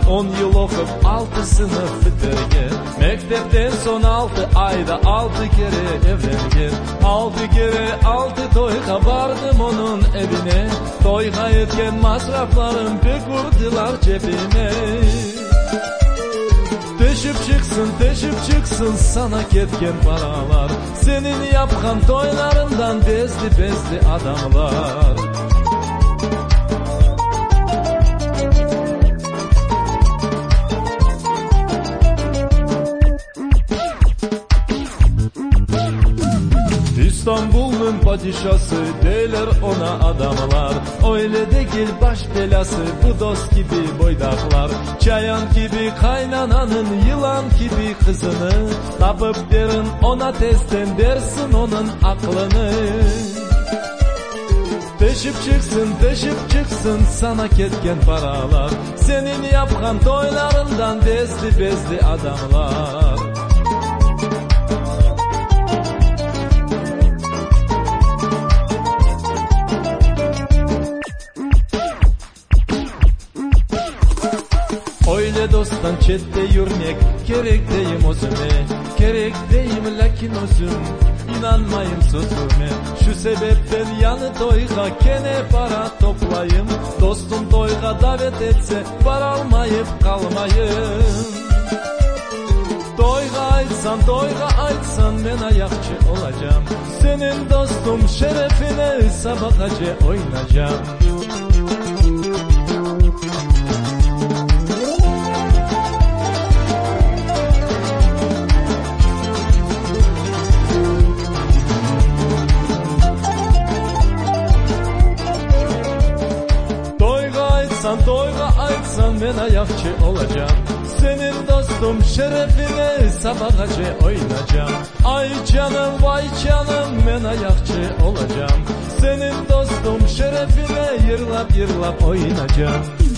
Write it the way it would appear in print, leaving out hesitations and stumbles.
10 yıl okup 6 sınıf bitirgen. Mektepten son 6 ayda 6 kere evlengen. 6 kere 6 toyga bardım onun evine. Toyga etken masraflarım pek vurdular cebime. Teşip çıksın sana ketken paralar. Senin yapkan toylarından bezdi adamlar. İstanbul'un padişası derler ona adamlar. Öyle değil baş belası bu dost gibi boydaklar. Çayan gibi kaynananın yılan gibi kızını. Tapıp derin ona testten dersin onun aklını. Teşip çıksın sana ketken paralar. Senin yapkan toylarından bezdi adamlar. Öyle dosttan çette yürümek gerek deyim özüme. Gerek deyim lakin özüm inanmayım sözüme. Şu sebepten yanı toyga kene para toplayım. Dostum toyga davet etse para almayıp kalmayım. Toyga aytsan ben ayakçı olacağım. Senin dostum şerefine sabahacı oynayacağım. Toyga aytsan ben ayakçı olacağım. Senin dostum şerefine sabahacı oynayacağım. Ay canım vay canım ben ayakçı olacağım. Senin dostum şerefine yırlap oynayacağım.